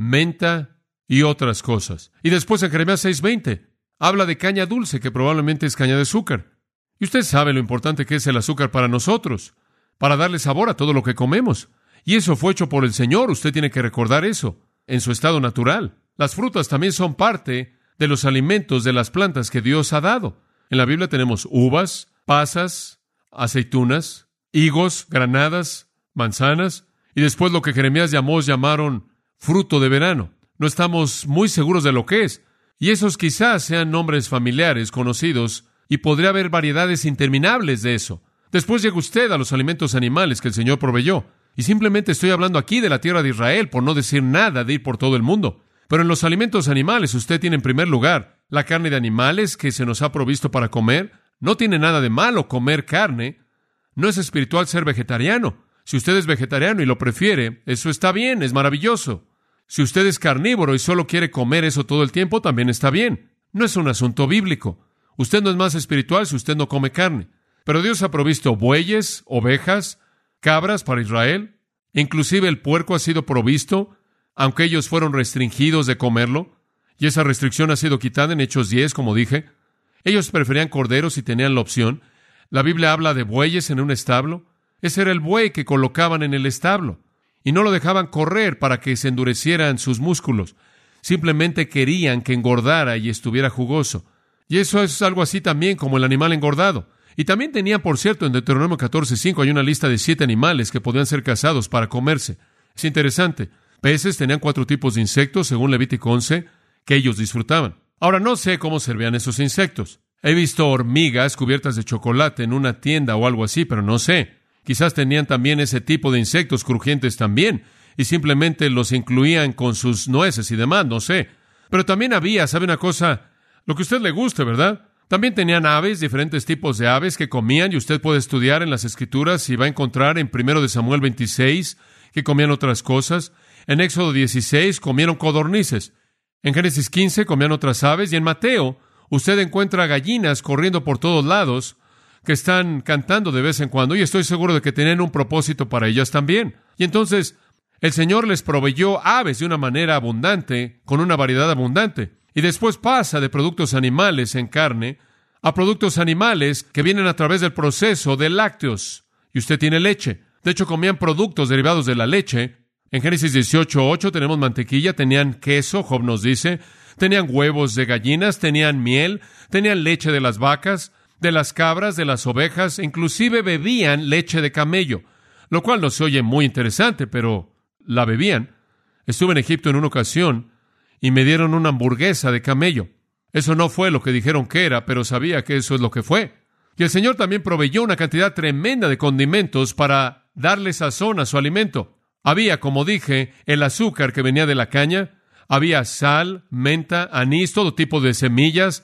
Speaker 2: menta y otras cosas. Y después en Jeremías 6:20 habla de caña dulce, que probablemente es caña de azúcar. Y usted sabe lo importante que es el azúcar para nosotros, para darle sabor a todo lo que comemos. Y eso fue hecho por el Señor. Usted tiene que recordar eso en su estado natural. Las frutas también son parte de los alimentos de las plantas que Dios ha dado. En la Biblia tenemos uvas, pasas, aceitunas, higos, granadas, manzanas, y después lo que Jeremías llamaron fruto de verano. No estamos muy seguros de lo que es, y esos quizás sean nombres familiares, conocidos, y podría haber variedades interminables de eso. Después llega usted a los alimentos animales que el Señor proveyó, y simplemente estoy hablando aquí de la tierra de Israel, por no decir nada de ir por todo el mundo. Pero en los alimentos animales usted tiene en primer lugar la carne de animales que se nos ha provisto para comer. No tiene nada de malo comer carne. No es espiritual ser vegetariano. Si usted es vegetariano y lo prefiere, eso está bien, es maravilloso. Si usted es carnívoro y solo quiere comer eso todo el tiempo, también está bien. No es un asunto bíblico. Usted no es más espiritual si usted no come carne. Pero Dios ha provisto bueyes, ovejas, cabras para Israel. Inclusive el puerco ha sido provisto, aunque ellos fueron restringidos de comerlo. Y esa restricción ha sido quitada en Hechos 10, como dije. Ellos preferían corderos y tenían la opción. La Biblia habla de bueyes en un establo. Ese era el buey que colocaban en el establo. Y no lo dejaban correr para que se endurecieran sus músculos. Simplemente querían que engordara y estuviera jugoso. Y eso es algo así también como el animal engordado. Y también tenían, por cierto, en Deuteronomio 14:5 hay una lista de 7 animales que podían ser cazados para comerse. Es interesante. Peces, tenían 4 tipos de insectos, según Levítico 11, que ellos disfrutaban. Ahora, no sé cómo servían esos insectos. He visto hormigas cubiertas de chocolate en una tienda o algo así, pero no sé. Quizás tenían también ese tipo de insectos crujientes también, y simplemente los incluían con sus nueces y demás, no sé. Pero también había, ¿sabe una cosa? Lo que a usted le guste, ¿verdad? También tenían aves, diferentes tipos de aves que comían, y usted puede estudiar en las Escrituras y va a encontrar en 1 Samuel 26 que comían otras cosas. En Éxodo 16 comieron codornices. En Génesis 15 comían otras aves, y en Mateo usted encuentra gallinas corriendo por todos lados que están cantando de vez en cuando, y estoy seguro de que tenían un propósito para ellas también. Y entonces el Señor les proveyó aves de una manera abundante, con una variedad abundante. Y después pasa de productos animales en carne a productos animales que vienen a través del proceso de lácteos. Y usted tiene leche. De hecho, comían productos derivados de la leche. En Génesis 18:8 tenemos mantequilla, tenían queso, Job nos dice, tenían huevos de gallinas, tenían miel, tenían leche de las vacas, de las cabras, de las ovejas, inclusive bebían leche de camello, lo cual no se oye muy interesante, pero la bebían. Estuve en Egipto en una ocasión y me dieron una hamburguesa de camello. Eso no fue lo que dijeron que era, pero sabía que eso es lo que fue. Y el Señor también proveyó una cantidad tremenda de condimentos para darle sazón a su alimento. Había, como dije, el azúcar que venía de la caña, había sal, menta, anís, todo tipo de semillas,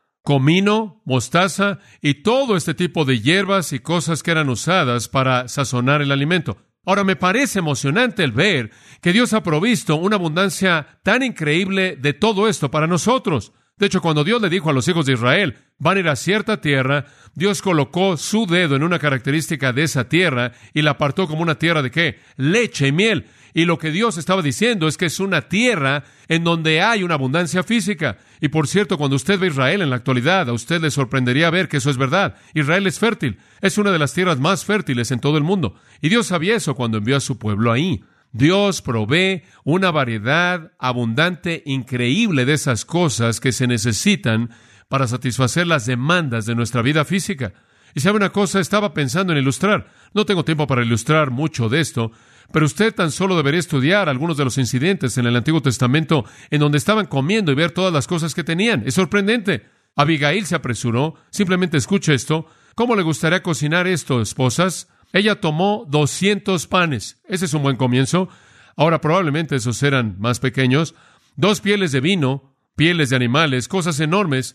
Speaker 2: comino, mostaza y todo este tipo de hierbas y cosas que eran usadas para sazonar el alimento. Ahora, me parece emocionante el ver que Dios ha provisto una abundancia tan increíble de todo esto para nosotros. De hecho, cuando Dios le dijo a los hijos de Israel, van a ir a cierta tierra, Dios colocó su dedo en una característica de esa tierra y la apartó como una tierra de ¿qué? Leche y miel. Y lo que Dios estaba diciendo es que es una tierra en donde hay una abundancia física. Y por cierto, cuando usted ve a Israel en la actualidad, a usted le sorprendería ver que eso es verdad. Israel es fértil. Es una de las tierras más fértiles en todo el mundo. Y Dios sabía eso cuando envió a su pueblo ahí. Dios provee una variedad abundante, increíble de esas cosas que se necesitan para satisfacer las demandas de nuestra vida física. Y sabe una cosa, estaba pensando en ilustrar. No tengo tiempo para ilustrar mucho de esto, pero usted tan solo debería estudiar algunos de los incidentes en el Antiguo Testamento en donde estaban comiendo y ver todas las cosas que tenían. Es sorprendente. Abigail se apresuró. Simplemente escuche esto. ¿Cómo le gustaría cocinar esto, esposas? Ella tomó 200 panes. Ese es un buen comienzo. Ahora probablemente esos eran más pequeños. 2 pieles de vino, pieles de animales, cosas enormes.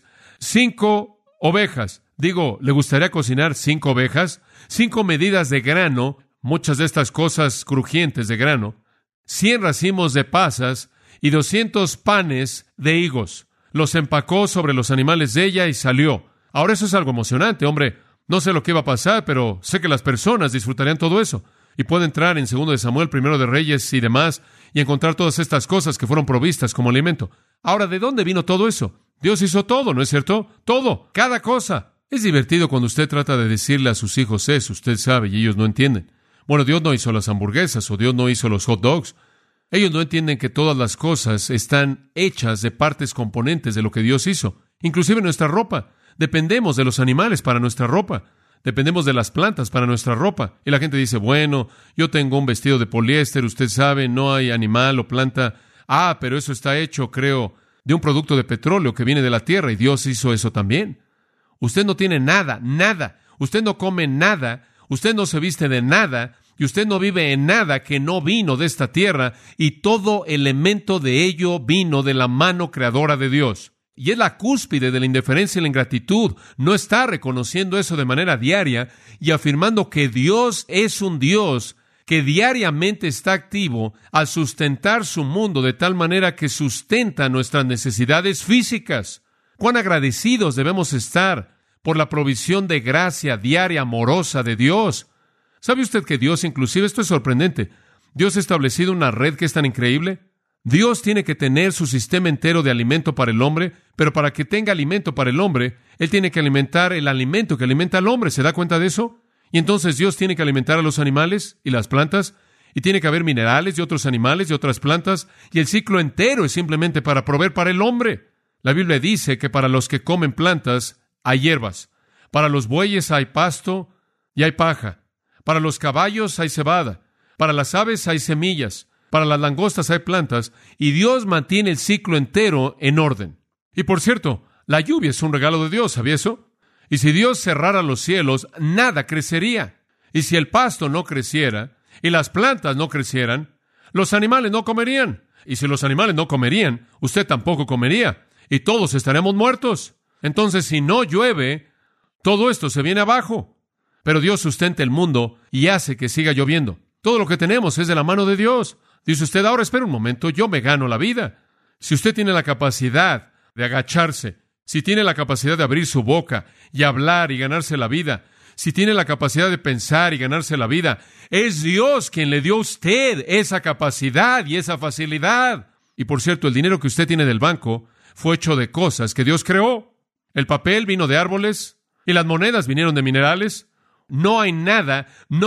Speaker 2: 5 ovejas. Digo, ¿le gustaría cocinar 5 ovejas? 5 medidas de grano, muchas de estas cosas crujientes de grano. 100 racimos de pasas y 200 panes de higos. Los empacó sobre los animales de ella y salió. Ahora eso es algo emocionante, hombre. No sé lo que iba a pasar, pero sé que las personas disfrutarían todo eso. Y puede entrar en 2 de Samuel, 1 de Reyes y demás, y encontrar todas estas cosas que fueron provistas como alimento. Ahora, ¿de dónde vino todo eso? Dios hizo todo, ¿no es cierto? Todo, cada cosa. Es divertido cuando usted trata de decirle a sus hijos eso, usted sabe, y ellos no entienden. Bueno, Dios no hizo las hamburguesas, o Dios no hizo los hot dogs. Ellos no entienden que todas las cosas están hechas de partes componentes de lo que Dios hizo. Inclusive nuestra ropa. Dependemos de los animales para nuestra ropa. Dependemos de las plantas para nuestra ropa. Y la gente dice, bueno, yo tengo un vestido de poliéster, usted sabe, no hay animal o planta. Ah, pero eso está hecho, creo, de un producto de petróleo que viene de la tierra, y Dios hizo eso también. Usted no tiene nada, nada. Usted no come nada, usted no se viste de nada, y usted no vive en nada que no vino de esta tierra, y todo elemento de ello vino de la mano creadora de Dios. Y es la cúspide de la indiferencia y la ingratitud. No está reconociendo eso de manera diaria y afirmando que Dios es un Dios que diariamente está activo al sustentar su mundo de tal manera que sustenta nuestras necesidades físicas. Cuán agradecidos debemos estar por la provisión de gracia diaria amorosa de Dios. ¿Sabe usted que Dios, inclusive, esto es sorprendente, Dios ha establecido una red que es tan increíble? Dios tiene que tener su sistema entero de alimento para el hombre, pero para que tenga alimento para el hombre, Él tiene que alimentar el alimento que alimenta al hombre. ¿Se da cuenta de eso? Y entonces Dios tiene que alimentar a los animales y las plantas, y tiene que haber minerales de otros animales y otras plantas, y el ciclo entero es simplemente para proveer para el hombre. La Biblia dice que para los que comen plantas hay hierbas, para los bueyes hay pasto y hay paja, para los caballos hay cebada, para las aves hay semillas, para las langostas hay plantas, y Dios mantiene el ciclo entero en orden. Y por cierto, la lluvia es un regalo de Dios, ¿sabía eso? Y si Dios cerrara los cielos, nada crecería. Y si el pasto no creciera, y las plantas no crecieran, los animales no comerían. Y si los animales no comerían, usted tampoco comería, y todos estaremos muertos. Entonces, si no llueve, todo esto se viene abajo. Pero Dios sustenta el mundo y hace que siga lloviendo. Todo lo que tenemos es de la mano de Dios. Dice usted, ahora espera un momento, yo me gano la vida. Si usted tiene la capacidad de agacharse, si tiene la capacidad de abrir su boca y hablar y ganarse la vida, si tiene la capacidad de pensar y ganarse la vida, es Dios quien le dio a usted esa capacidad y esa facilidad. Y por cierto, el dinero que usted tiene del banco fue hecho de cosas que Dios creó. El papel vino de árboles y las monedas vinieron de minerales. No hay nada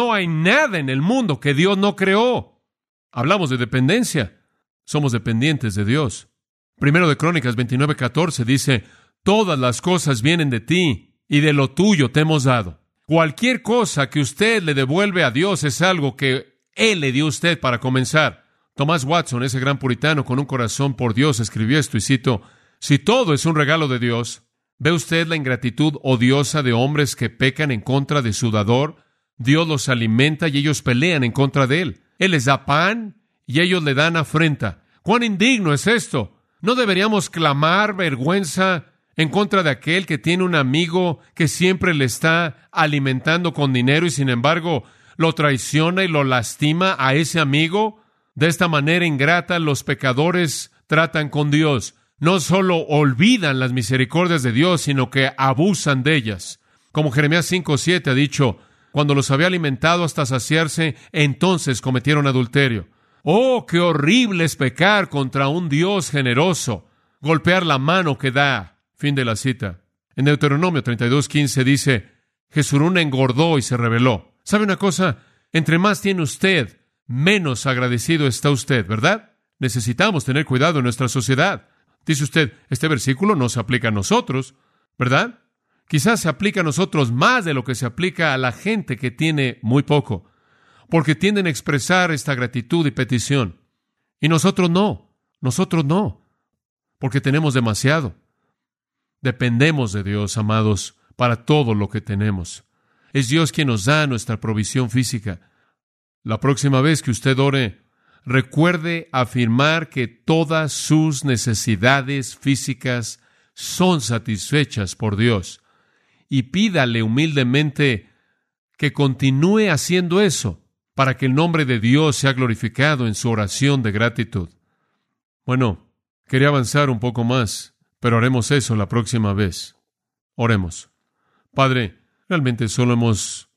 Speaker 2: en el mundo que Dios no creó. Hablamos de dependencia. Somos dependientes de Dios. 1 de Crónicas 29:14 dice, todas las cosas vienen de ti y de lo tuyo te hemos dado. Cualquier cosa que usted le devuelve a Dios es algo que Él le dio a usted para comenzar. Thomas Watson, ese gran puritano con un corazón por Dios, escribió esto y cito, si todo es un regalo de Dios, ¿ve usted la ingratitud odiosa de hombres que pecan en contra de su dador? Dios los alimenta y ellos pelean en contra de Él. Él les da pan y ellos le dan afrenta. ¿Cuán indigno es esto? ¿No deberíamos clamar vergüenza en contra de aquel que tiene un amigo que siempre le está alimentando con dinero y sin embargo lo traiciona y lo lastima a ese amigo? De esta manera ingrata los pecadores tratan con Dios. No solo olvidan las misericordias de Dios, sino que abusan de ellas. Como Jeremías 5:7 ha dicho, cuando los había alimentado hasta saciarse, entonces cometieron adulterio. ¡Oh, qué horrible es pecar contra un Dios generoso! Golpear la mano que da. Fin de la cita. En Deuteronomio 32:15 dice, Jesurún engordó y se rebeló. ¿Sabe una cosa? Entre más tiene usted, menos agradecido está usted, ¿verdad? Necesitamos tener cuidado en nuestra sociedad. Dice usted, este versículo no se aplica a nosotros, ¿verdad? Quizás se aplica a nosotros más de lo que se aplica a la gente que tiene muy poco, porque tienden a expresar esta gratitud y petición. Y nosotros no, porque tenemos demasiado. Dependemos de Dios, amados, para todo lo que tenemos. Es Dios quien nos da nuestra provisión física. La próxima vez que usted ore, recuerde afirmar que todas sus necesidades físicas son satisfechas por Dios. Y pídale humildemente que continúe haciendo eso para que el nombre de Dios sea glorificado en su oración de gratitud. Bueno, quería avanzar un poco más, pero haremos eso la próxima vez. Oremos. Padre, realmente solo hemos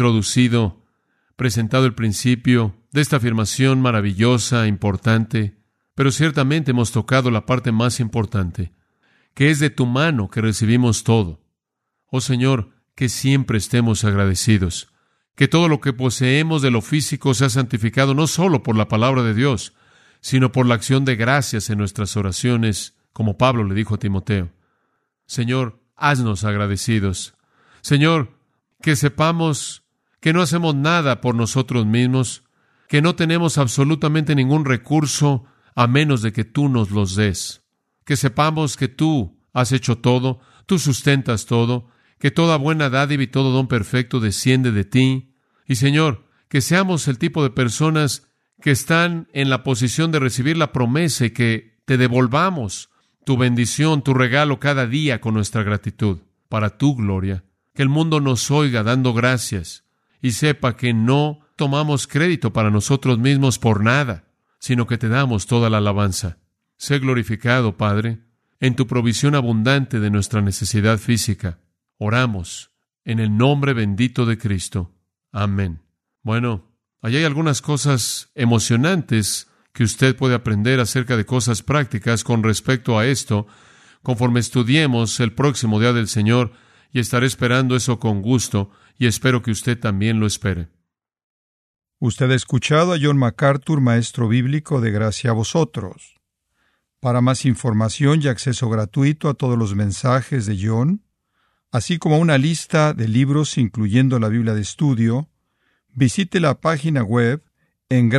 Speaker 2: presentado el principio de esta afirmación maravillosa, importante, pero ciertamente hemos tocado la parte más importante, que es de tu mano que recibimos todo. Oh Señor, que siempre estemos agradecidos, que todo lo que poseemos de lo físico sea santificado no solo por la palabra de Dios, sino por la acción de gracias en nuestras oraciones, como Pablo le dijo a Timoteo. Señor, haznos agradecidos. Señor, que sepamos que no hacemos nada por nosotros mismos, que no tenemos absolutamente ningún recurso a menos de que tú nos los des. Que sepamos que tú has hecho todo, tú sustentas todo, que toda buena dádiva y todo don perfecto desciende de ti. Y Señor, que seamos el tipo de personas que están en la posición de recibir la promesa y que te devolvamos tu bendición, tu regalo cada día con nuestra gratitud, para tu gloria. Que el mundo nos oiga dando gracias y sepa que no tomamos crédito para nosotros mismos por nada, sino que te damos toda la alabanza. Sé glorificado, Padre, en tu provisión abundante de nuestra necesidad física. Oramos en el nombre bendito de Cristo. Amén. Bueno, allí hay algunas cosas emocionantes que usted puede aprender acerca de cosas prácticas con respecto a esto, conforme estudiemos el próximo día del Señor, y estaré esperando eso con gusto, y espero que usted también lo espere.
Speaker 1: Usted ha escuchado a John MacArthur, maestro bíblico de Gracia a Vosotros. Para más información y acceso gratuito a todos los mensajes de John, así como una lista de libros incluyendo la Biblia de estudio, visite la página web en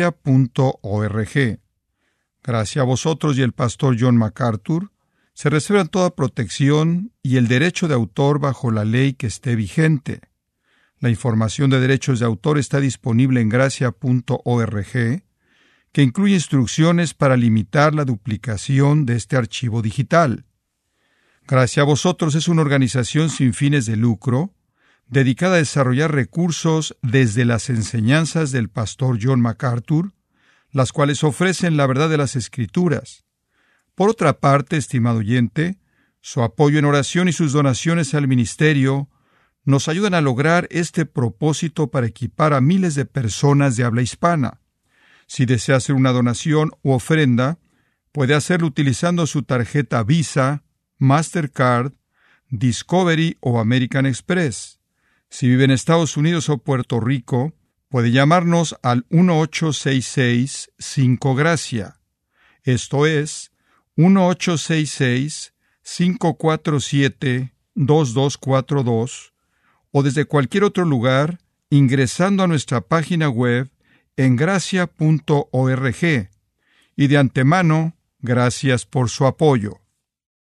Speaker 1: gracia.org. Gracia a Vosotros y el pastor John MacArthur se reservan toda protección y el derecho de autor bajo la ley que esté vigente. La información de derechos de autor está disponible en gracia.org, que incluye instrucciones para limitar la duplicación de este archivo digital. Gracia a Vosotros es una organización sin fines de lucro, dedicada a desarrollar recursos desde las enseñanzas del pastor John MacArthur, las cuales ofrecen la verdad de las Escrituras. Por otra parte, estimado oyente, su apoyo en oración y sus donaciones al ministerio nos ayudan a lograr este propósito para equipar a miles de personas de habla hispana. Si desea hacer una donación u ofrenda, puede hacerlo utilizando su tarjeta Visa, Mastercard, Discovery o American Express. Si vive en Estados Unidos o Puerto Rico, puede llamarnos al 1-866-5-GRACIA. Esto es 1-866-547-2242, o desde cualquier otro lugar ingresando a nuestra página web en gracia.org. Y de antemano, gracias por su apoyo.